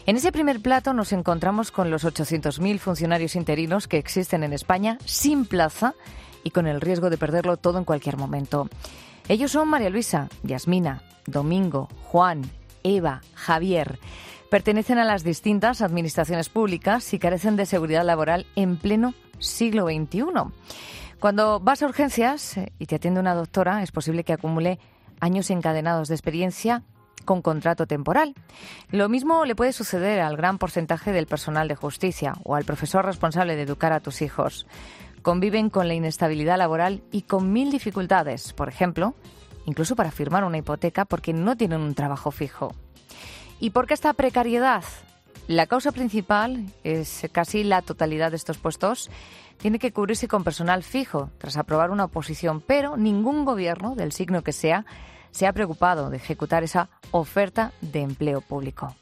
En ese primer plato nos encontramos con los 800.000 funcionarios interinos que existen en España sin plaza y con el riesgo de perderlo todo en cualquier momento. Ellos son María Luisa, Yasmina, Domingo, Juan, Eva, Javier. Pertenecen a las distintas administraciones públicas y carecen de seguridad laboral en pleno siglo XXI. Cuando vas a urgencias y te atiende una doctora, es posible que acumule años encadenados de experiencia con contrato temporal. Lo mismo le puede suceder al gran porcentaje del personal de justicia o al profesor responsable de educar a tus hijos. Conviven con la inestabilidad laboral y con 1000 dificultades, por ejemplo, incluso para firmar una hipoteca porque no tienen un trabajo fijo. ¿Y por qué esta precariedad? La causa principal es casi la totalidad de estos puestos tiene que cubrirse con personal fijo tras aprobar una oposición, pero ningún gobierno, del signo que sea, se ha preocupado de ejecutar esa oferta de empleo público.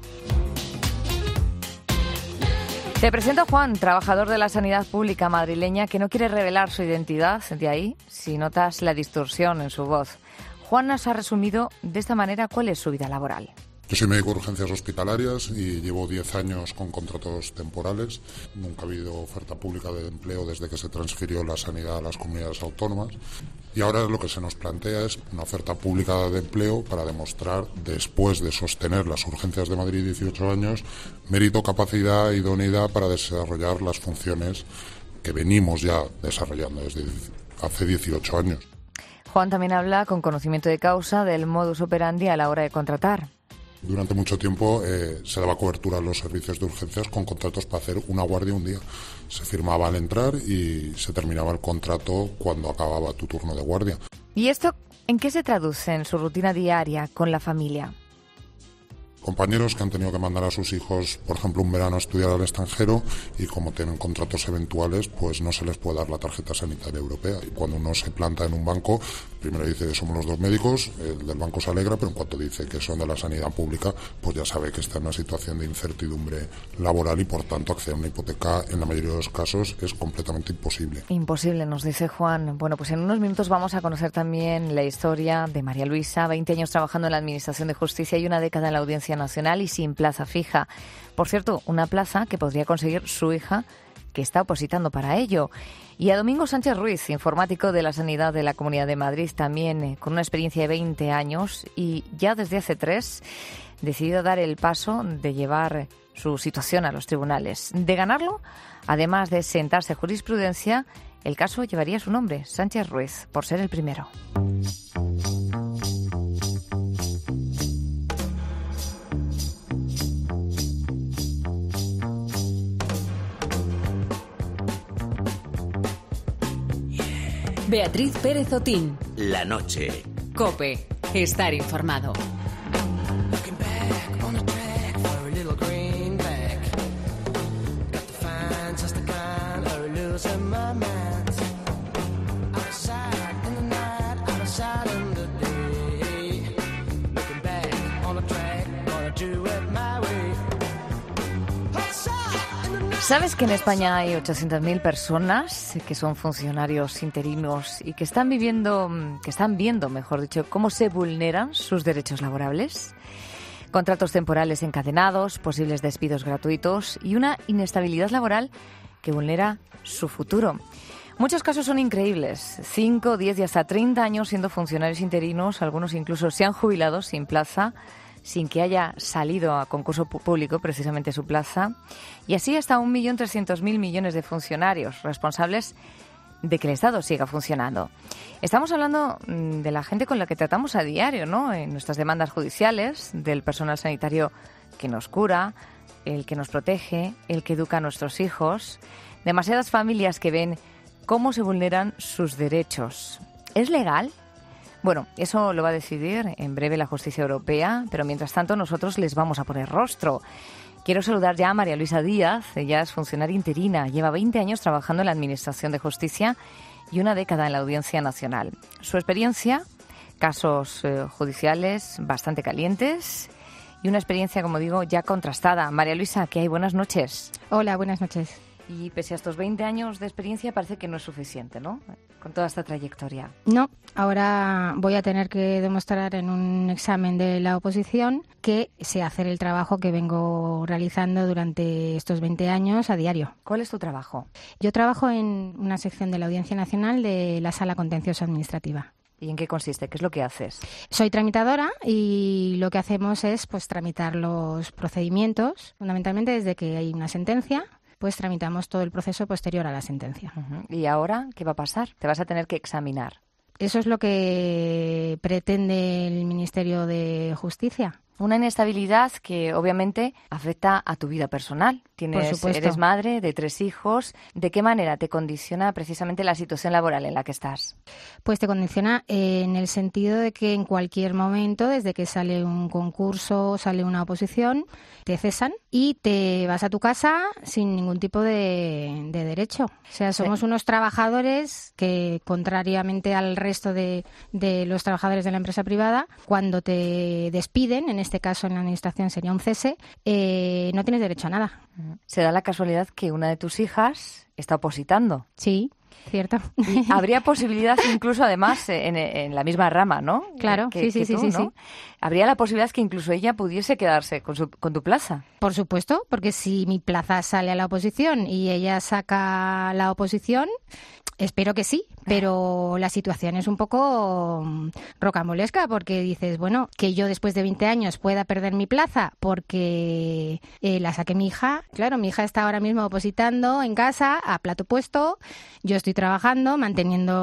Te presento a Juan, trabajador de la sanidad pública madrileña, que no quiere revelar su identidad, de ahí si notas la distorsión en su voz. Juan nos ha resumido de esta manera cuál es su vida laboral. Yo soy médico de urgencias hospitalarias y llevo 10 años con contratos temporales. Nunca ha habido oferta pública de empleo desde que se transfirió la sanidad a las comunidades autónomas. Y ahora lo que se nos plantea es una oferta pública de empleo para demostrar, después de sostener las urgencias de Madrid 18 años, mérito, capacidad e idoneidad para desarrollar las funciones que venimos ya desarrollando desde hace 18 años. Juan también habla con conocimiento de causa del modus operandi a la hora de contratar. Durante mucho tiempo se daba cobertura a los servicios de urgencias con contratos para hacer una guardia un día. Se firmaba al entrar y se terminaba el contrato cuando acababa tu turno de guardia. ¿Y esto en qué se traduce en su rutina diaria con la familia? Compañeros que han tenido que mandar a sus hijos, por ejemplo, un verano a estudiar al extranjero y como tienen contratos eventuales, pues no se les puede dar la tarjeta sanitaria europea. Y cuando uno se planta en un banco, primero dice que somos los dos médicos, el del banco se alegra, pero en cuanto dice que son de la sanidad pública, pues ya sabe que está en una situación de incertidumbre laboral y por tanto acceder a una hipoteca en la mayoría de los casos es completamente imposible. Imposible, nos dice Juan. Bueno, pues en unos minutos vamos a conocer también la historia de María Luisa, 20 años trabajando en la Administración de Justicia y una década en la Audiencia Nacional y sin plaza fija. Por cierto, una plaza que podría conseguir su hija, que está opositando para ello. Y a Domingo Sánchez Ruiz, informático de la Sanidad de la Comunidad de Madrid, también con una experiencia de 20 años y ya desde hace 3 decidido dar el paso de llevar su situación a los tribunales. De ganarlo, además de sentarse jurisprudencia, el caso llevaría su nombre, Sánchez Ruiz, por ser el primero. Beatriz Pérez Otín. La noche. COPE. Estar informado. ¿Sabes que en España hay 800.000 personas que son funcionarios interinos y que están viendo, mejor dicho, cómo se vulneran sus derechos laborales? Contratos temporales encadenados, posibles despidos gratuitos y una inestabilidad laboral que vulnera su futuro. Muchos casos son increíbles. 5, 10 y hasta 30 años siendo funcionarios interinos, algunos incluso se han jubilado sin plaza, sin que haya salido a concurso público precisamente su plaza, y así hasta 1.300.000 millones de funcionarios responsables de que el Estado siga funcionando. Estamos hablando de la gente con la que tratamos a diario, ¿no? En nuestras demandas judiciales, del personal sanitario que nos cura, el que nos protege, el que educa a nuestros hijos, demasiadas familias que ven cómo se vulneran sus derechos. ¿Es legal? Bueno, eso lo va a decidir en breve la justicia europea, pero mientras tanto nosotros les vamos a poner rostro. Quiero saludar ya a María Luisa Díaz, ella es funcionaria interina, lleva 20 años trabajando en la Administración de Justicia y una década en la Audiencia Nacional. Su experiencia, casos judiciales bastante calientes y una experiencia, como digo, ya contrastada. María Luisa, ¿qué hay? Buenas noches. Hola, buenas noches. Y pese a estos 20 años de experiencia parece que no es suficiente, ¿no? Con toda esta trayectoria. No, ahora voy a tener que demostrar en un examen de la oposición que sé hacer el trabajo que vengo realizando durante estos 20 años a diario. ¿Cuál es tu trabajo? Yo trabajo en una sección de la Audiencia Nacional de la Sala Contencioso Administrativa. ¿Y en qué consiste? ¿Qué es lo que haces? Soy tramitadora y lo que hacemos es pues tramitar los procedimientos, fundamentalmente desde que hay una sentencia, pues tramitamos todo el proceso posterior a la sentencia. ¿Y ahora qué va a pasar? Te vas a tener que examinar. Eso es lo que pretende el Ministerio de Justicia. Una inestabilidad que obviamente afecta a tu vida personal. Eres madre de 3 hijos. ¿De qué manera te condiciona precisamente la situación laboral en la que estás? Pues te condiciona en el sentido de que en cualquier momento, desde que sale un concurso, sale una oposición, te cesan y te vas a tu casa sin ningún tipo de derecho. O sea, somos unos trabajadores que, contrariamente al resto de los trabajadores de la empresa privada, cuando te despiden, en este caso en la administración sería un cese, no tienes derecho a nada. Se da la casualidad que una de tus hijas está opositando. Sí, cierto. Y habría posibilidad incluso, además, en la misma rama, ¿no? Claro, sí. Habría la posibilidad que incluso ella pudiese quedarse con tu plaza. Por supuesto, porque si mi plaza sale a la oposición y ella saca la oposición, espero que sí, pero la situación es un poco rocambolesca porque dices, bueno, que yo después de 20 años pueda perder mi plaza porque la saqué mi hija. Claro, mi hija está ahora mismo opositando en casa a plato puesto, yo estoy trabajando, manteniendo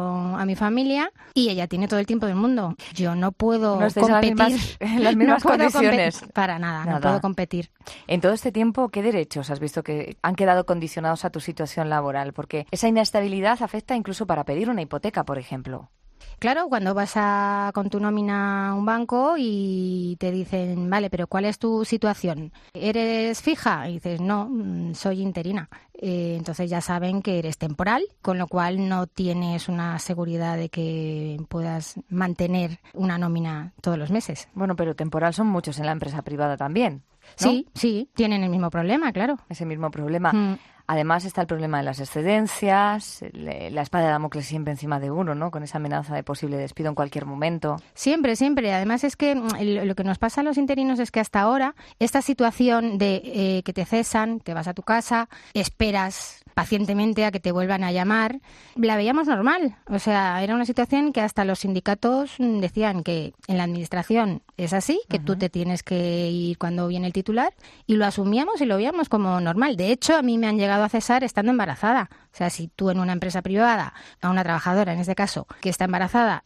a mi familia y ella tiene todo el tiempo del mundo. Yo no puedo competir en las mismas condiciones. Para nada, no puedo competir. En todo este tiempo, ¿qué derechos has visto que han quedado condicionados a tu situación laboral? Porque esa inestabilidad afecta incluso para pedir una hipoteca, por ejemplo. Claro, cuando vas con tu nómina a un banco y te dicen, vale, pero ¿cuál es tu situación? ¿Eres fija? Y dices, no, soy interina. Entonces ya saben que eres temporal, con lo cual no tienes una seguridad de que puedas mantener una nómina todos los meses. Bueno, pero temporal son muchos en la empresa privada también, ¿no? Sí, tienen el mismo problema, claro. Ese mismo problema. Además está el problema de las excedencias, la espada de Damocles siempre encima de uno, ¿no? Con esa amenaza de posible despido en cualquier momento. Siempre. Además es que lo que nos pasa a los interinos es que hasta ahora esta situación de que te cesan, te vas a tu casa, esperas pacientemente a que te vuelvan a llamar, la veíamos normal. O sea, era una situación que hasta los sindicatos decían que en la administración es así, que tú te tienes que ir cuando viene el titular, y lo asumíamos y lo veíamos como normal. De hecho, a mí me han llegado a cesar estando embarazada. O sea, si tú en una empresa privada, a una trabajadora en este caso, que está embarazada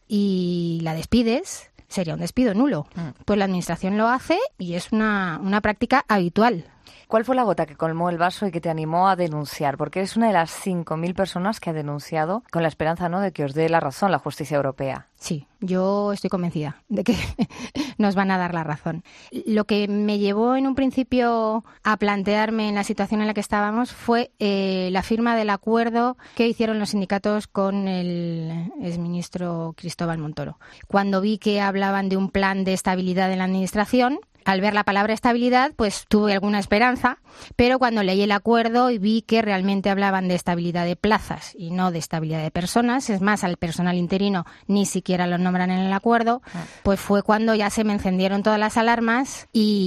y la despides, sería un despido nulo. Pues la administración lo hace y es una práctica habitual. ¿Cuál fue la gota que colmó el vaso y que te animó a denunciar? Porque eres una de las 5.000 personas que ha denunciado con la esperanza, ¿no?, de que os dé la razón la justicia europea. Sí, yo estoy convencida de que nos van a dar la razón. Lo que me llevó en un principio a plantearme en la situación en la que estábamos fue la firma del acuerdo que hicieron los sindicatos con el exministro Cristóbal Montoro. Cuando vi que hablaban de un plan de estabilidad en la administración, al ver la palabra estabilidad, pues tuve alguna esperanza, pero cuando leí el acuerdo y vi que realmente hablaban de estabilidad de plazas y no de estabilidad de personas, es más, al personal interino ni siquiera lo nombran en el acuerdo, pues fue cuando ya se me encendieron todas las alarmas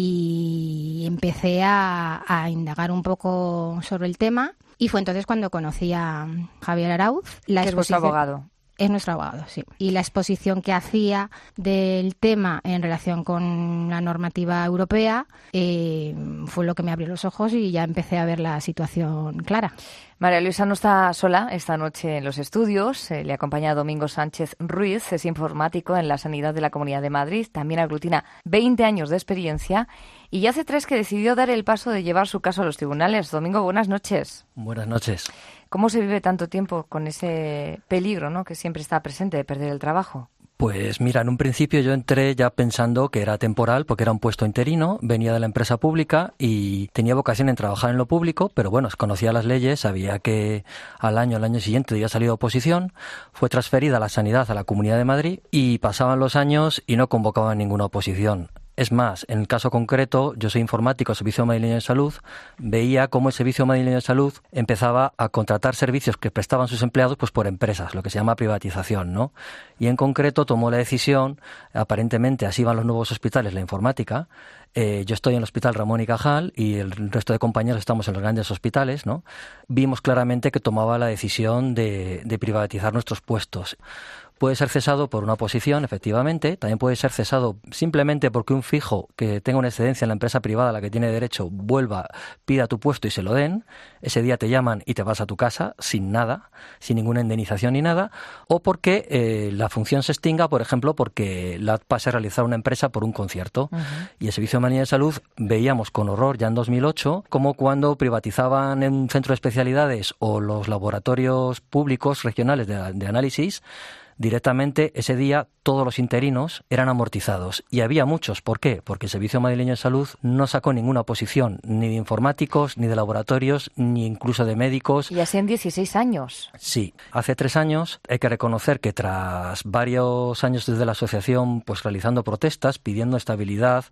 y empecé a indagar un poco sobre el tema. Y fue entonces cuando conocí a Javier Arauz. Que es vuestro abogado. Es nuestro abogado, sí. Y la exposición que hacía del tema en relación con la normativa europea fue lo que me abrió los ojos y ya empecé a ver la situación clara. María Luisa no está sola esta noche en los estudios. Le acompaña Domingo Sánchez Ruiz, es informático en la Sanidad de la Comunidad de Madrid. También aglutina 20 años de experiencia y ya hace 3 que decidió dar el paso de llevar su caso a los tribunales. Domingo, buenas noches. Buenas noches. ¿Cómo se vive tanto tiempo con ese peligro, ¿no?, que siempre está presente de perder el trabajo? Pues mira, en un principio yo entré ya pensando que era temporal porque era un puesto interino, venía de la empresa pública y tenía vocación en trabajar en lo público, pero bueno, conocía las leyes, sabía que al año siguiente había salido oposición, fue transferida la sanidad a la Comunidad de Madrid y pasaban los años y no convocaban ninguna oposición. Es más, en el caso concreto, yo soy informático, Servicio Madrileño de Salud, veía cómo el Servicio Madrileño de Salud empezaba a contratar servicios que prestaban sus empleados pues por empresas, lo que se llama privatización, ¿no? Y en concreto tomó la decisión, aparentemente así van los nuevos hospitales, la informática. Yo estoy en el Hospital Ramón y Cajal y el resto de compañeros estamos en los grandes hospitales, ¿no? Vimos claramente que tomaba la decisión de privatizar nuestros puestos. Puede ser cesado por una oposición, efectivamente. También puede ser cesado simplemente porque un fijo que tenga una excedencia en la empresa privada a la que tiene derecho vuelva, pida tu puesto y se lo den. Ese día te llaman y te vas a tu casa sin nada, sin ninguna indemnización ni nada. O porque la función se extinga, por ejemplo, porque la pase a realizar una empresa por un concierto. Uh-huh. Y el Servicio Madrileño de Salud veíamos con horror ya en 2008 como cuando privatizaban en un centro de especialidades o los laboratorios públicos regionales de análisis, directamente ese día todos los interinos eran amortizados y había muchos. ¿Por qué? Porque el Servicio Madrileño de Salud no sacó ninguna oposición ni de informáticos, ni de laboratorios, ni incluso de médicos. Y así en 16 años. Sí. Hace 3 años hay que reconocer que tras varios años desde la asociación pues realizando protestas, pidiendo estabilidad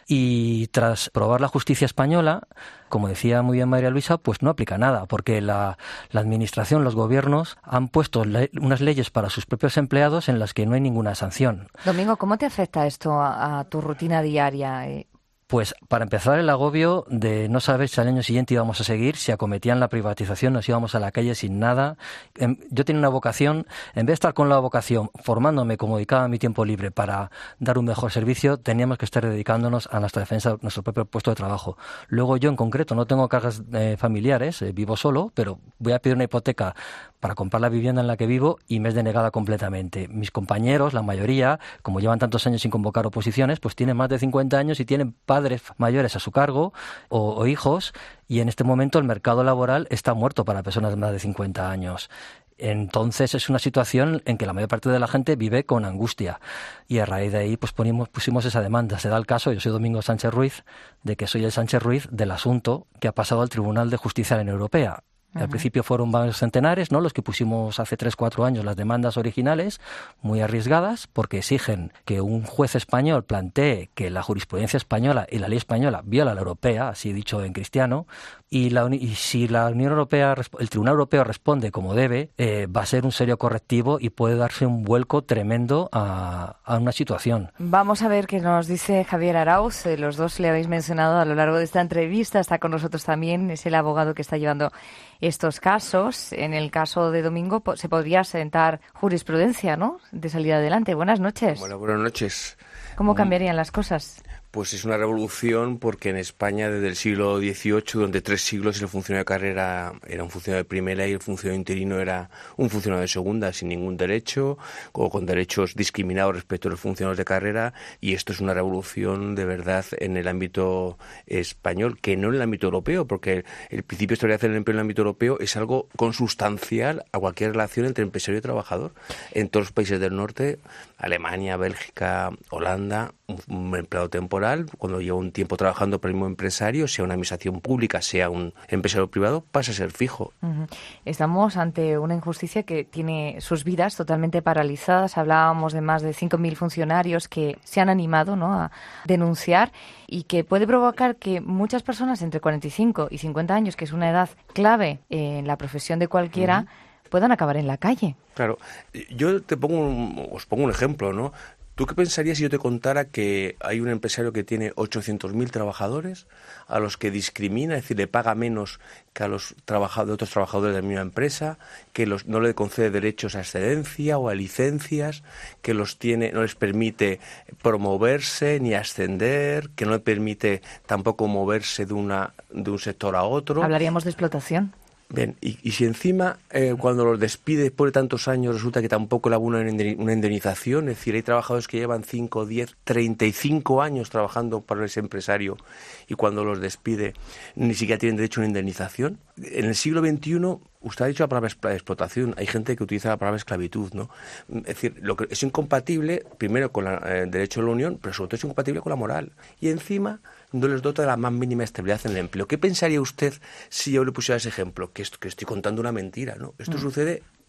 y tras probar la justicia española, como decía muy bien María Luisa, pues no aplica nada, porque la administración, los gobiernos han puesto unas leyes para sus propios empleados en las que no hay ninguna sanción. Domingo, ¿cómo te afecta esto a tu rutina diaria? Pues para empezar el agobio de no saber si al año siguiente íbamos a seguir, si acometían la privatización, nos íbamos a la calle sin nada. Yo tenía una vocación, en vez de estar con la vocación formándome como dedicaba mi tiempo libre para dar un mejor servicio, teníamos que estar dedicándonos a nuestra defensa, nuestro propio puesto de trabajo. Luego yo en concreto no tengo cargas familiares, vivo solo, pero voy a pedir una hipoteca para comprar la vivienda en la que vivo y me es denegada completamente. Mis compañeros, la mayoría, como llevan tantos años sin convocar oposiciones, pues tienen más de 50 años y tienen padres mayores a su cargo o hijos, y en este momento el mercado laboral está muerto para personas de más de 50 años. Entonces es una situación en que la mayor parte de la gente vive con angustia y a raíz de ahí pues pusimos esa demanda. Se da el caso, yo soy Domingo Sánchez Ruiz, de que soy el Sánchez Ruiz del asunto que ha pasado al Tribunal de Justicia de la Unión Europea. Al principio fueron varios centenares, ¿no?, los que pusimos hace 3-4 años las demandas originales, muy arriesgadas, porque exigen que un juez español plantee que la jurisprudencia española y la ley española viola la europea, así dicho en cristiano, y si la Unión Europea, el Tribunal Europeo responde como debe, va a ser un serio correctivo y puede darse un vuelco tremendo a una situación. Vamos a ver qué nos dice Javier Arauz. Los dos le habéis mencionado a lo largo de esta entrevista, está con nosotros también, es el abogado que está llevando estos casos. En el caso de Domingo se podría sentar jurisprudencia, ¿no?, de salir adelante. Buenas noches. Bueno, buenas noches. ¿Cómo cambiarían las cosas? Pues es una revolución porque en España desde el siglo XVIII, durante 3 siglos, el funcionario de carrera era un funcionario de primera y el funcionario interino era un funcionario de segunda, sin ningún derecho o con derechos discriminados respecto a los funcionarios de carrera, y esto es una revolución de verdad en el ámbito español, que no en el ámbito europeo, porque el principio de estabilidad del empleo en el ámbito europeo es algo consustancial a cualquier relación entre empresario y trabajador. En todos los países del norte, Alemania, Bélgica, Holanda, un empleado temporal, cuando lleva un tiempo trabajando para el mismo empresario, sea una administración pública, sea un empresario privado, pasa a ser fijo. Uh-huh. Estamos ante una injusticia que tiene sus vidas totalmente paralizadas. Hablábamos de más de 5.000 funcionarios que se han animado, ¿no?, a denunciar, y que puede provocar que muchas personas entre 45 y 50 años, que es una edad clave en la profesión de cualquiera, puedan acabar en la calle. Claro. Yo os pongo un ejemplo, ¿no? ¿Tú qué pensarías si yo te contara que hay un empresario que tiene 800.000 trabajadores a los que discrimina, es decir, le paga menos que a los otros trabajadores de la misma empresa, que no le concede derechos a excedencia o a licencias, que no les permite promoverse ni ascender, que no le permite tampoco moverse de un sector a otro? ¿Hablaríamos de explotación? Bien, y si encima cuando los despide después de tantos años resulta que tampoco le abona una indemnización, es decir, hay trabajadores que llevan 5, 10, 35 años trabajando para ese empresario y cuando los despide ni siquiera tienen derecho a una indemnización. En el siglo XXI, usted ha dicho la palabra explotación, hay gente que utiliza la palabra esclavitud, ¿no? Es decir, lo que es incompatible primero con el derecho de la Unión, pero sobre todo es incompatible con la moral. Y encima no les dota de la más mínima estabilidad en el empleo. ¿Qué pensaría usted si yo le pusiera ese ejemplo? Que estoy contando una mentira, ¿no? Esto sucede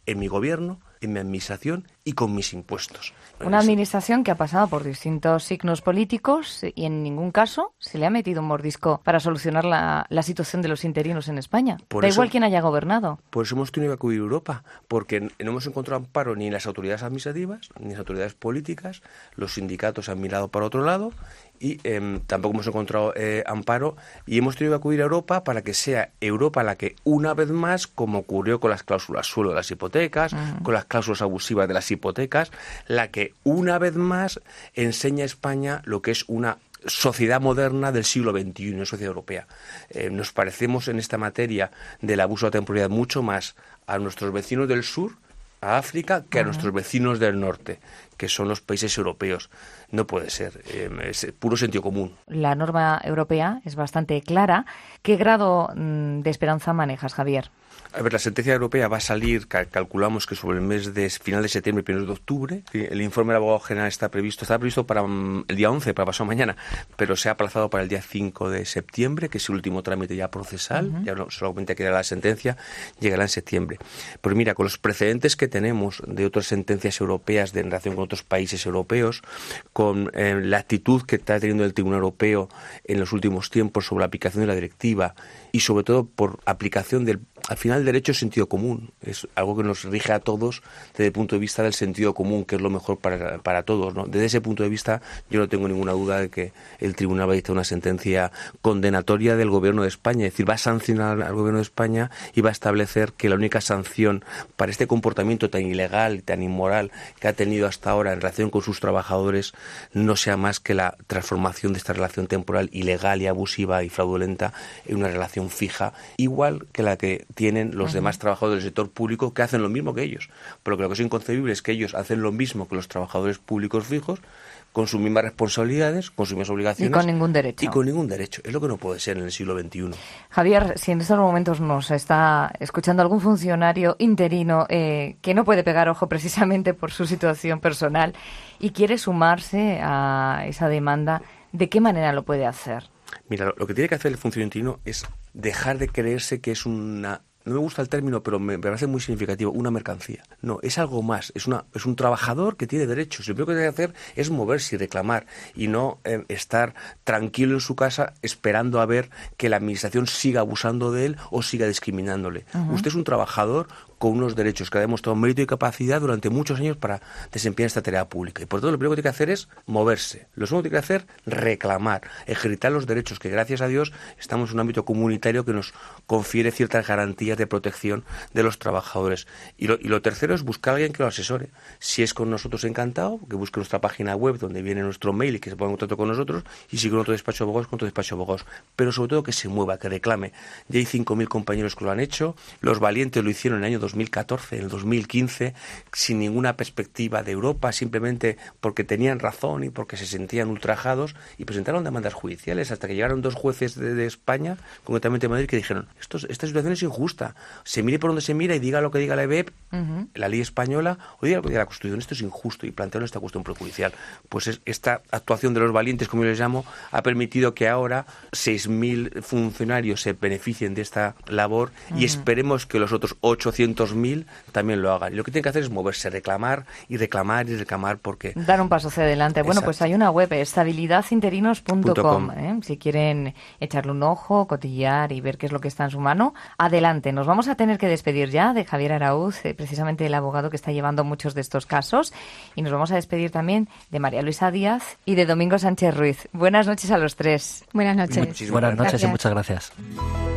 en mi gobierno, en mi administración y con mis impuestos. Una administración que ha pasado por distintos signos políticos y en ningún caso se le ha metido un mordisco para solucionar la situación de los interinos en España. Da igual quién haya gobernado. Por eso hemos tenido que acudir a Europa, porque no hemos encontrado amparo ni en las autoridades administrativas, ni en las autoridades políticas, los sindicatos han mirado para otro lado y tampoco hemos encontrado amparo y hemos tenido que acudir a Europa para que sea Europa la que una vez más, como ocurrió con las cláusulas suelo de las hipotecas, con las cláusulas abusivas de las hipotecas, la que una vez más enseña a España lo que es una sociedad moderna del siglo XXI, una sociedad europea. Nos parecemos en esta materia del abuso de la temporalidad mucho más a nuestros vecinos del sur, a África, que a nuestros vecinos del norte, que son los países europeos. No puede ser, es puro sentido común. La norma europea es bastante clara. ¿Qué grado de esperanza manejas, Javier? A ver, la sentencia europea va a salir, calculamos que sobre el mes de final de septiembre, primero de octubre. El informe del abogado general estaba previsto para el día 11, para pasado mañana, pero se ha aplazado para el día 5 de septiembre, que es el último trámite ya procesal, ya solamente queda la sentencia, llegará en septiembre. Pero mira, con los precedentes que tenemos de otras sentencias europeas en relación con otros países europeos, con la actitud que está teniendo el Tribunal Europeo en los últimos tiempos sobre la aplicación de la directiva y sobre todo por aplicación al final el derecho es sentido común, es algo que nos rige a todos desde el punto de vista del sentido común, que es lo mejor para todos, ¿no? Desde ese punto de vista yo no tengo ninguna duda de que el tribunal va a dictar una sentencia condenatoria del gobierno de España, es decir, va a sancionar al gobierno de España y va a establecer que la única sanción para este comportamiento tan ilegal y tan inmoral que ha tenido hasta ahora en relación con sus trabajadores no sea más que la transformación de esta relación temporal ilegal y abusiva y fraudulenta en una relación fija, igual que la que tienen los demás trabajadores del sector público que hacen lo mismo que ellos. Pero que lo que es inconcebible es que ellos hacen lo mismo que los trabajadores públicos fijos, con sus mismas responsabilidades, con sus mismas obligaciones. Y con ningún derecho. Y con ningún derecho. Es lo que no puede ser en el siglo XXI. Javier, si en estos momentos nos está escuchando algún funcionario interino que no puede pegar ojo precisamente por su situación personal y quiere sumarse a esa demanda, ¿de qué manera lo puede hacer? Mira, lo que tiene que hacer el funcionario interino es dejar de creerse que es una... No me gusta el término, pero me parece muy significativo, una mercancía. No, es algo más, es un trabajador que tiene derechos. Lo primero que tiene que hacer es moverse y reclamar y no estar tranquilo en su casa esperando a ver que la administración siga abusando de él o siga discriminándole. Usted es un trabajador con unos derechos que ha demostrado mérito y capacidad durante muchos años para desempeñar esta tarea pública. Y por tanto, lo primero que tiene que hacer es moverse. Lo segundo que tiene que hacer, reclamar, ejercitar los derechos, que gracias a Dios estamos en un ámbito comunitario que nos confiere ciertas garantías de protección de los trabajadores. Y lo tercero es buscar a alguien que lo asesore. Si es con nosotros, encantado, que busque nuestra página web donde viene nuestro mail y que se ponga en contacto con nosotros, y si con otro despacho de abogados, con otro despacho de abogados. Pero sobre todo que se mueva, que reclame. Ya hay 5.000 compañeros que lo han hecho, los valientes lo hicieron en el año 2014, en el 2015, sin ninguna perspectiva de Europa, simplemente porque tenían razón y porque se sentían ultrajados, y presentaron demandas judiciales hasta que llegaron 2 jueces de España, concretamente de Madrid, que dijeron, esta situación es injusta, se mire por donde se mira y diga lo que diga la EBEP, la ley española, o diga lo que diga la Constitución, esto es injusto, y plantearon esta cuestión prejudicial. Pues esta actuación de los valientes, como yo les llamo, ha permitido que ahora 6.000 funcionarios se beneficien de esta labor y esperemos que los otros 800.000 también lo hagan. Y lo que tienen que hacer es moverse, reclamar y reclamar y reclamar, porque... Dar un paso hacia adelante. Exacto. Bueno, pues hay una web, estabilidadinterinos.com, si quieren echarle un ojo, cotillear y ver qué es lo que está en su mano. Adelante. Nos vamos a tener que despedir ya de Javier Araúz, precisamente el abogado que está llevando muchos de estos casos, y nos vamos a despedir también de María Luisa Díaz y de Domingo Sánchez Ruiz. Buenas noches a los tres. Buenas noches. Buenas noches y muchas gracias.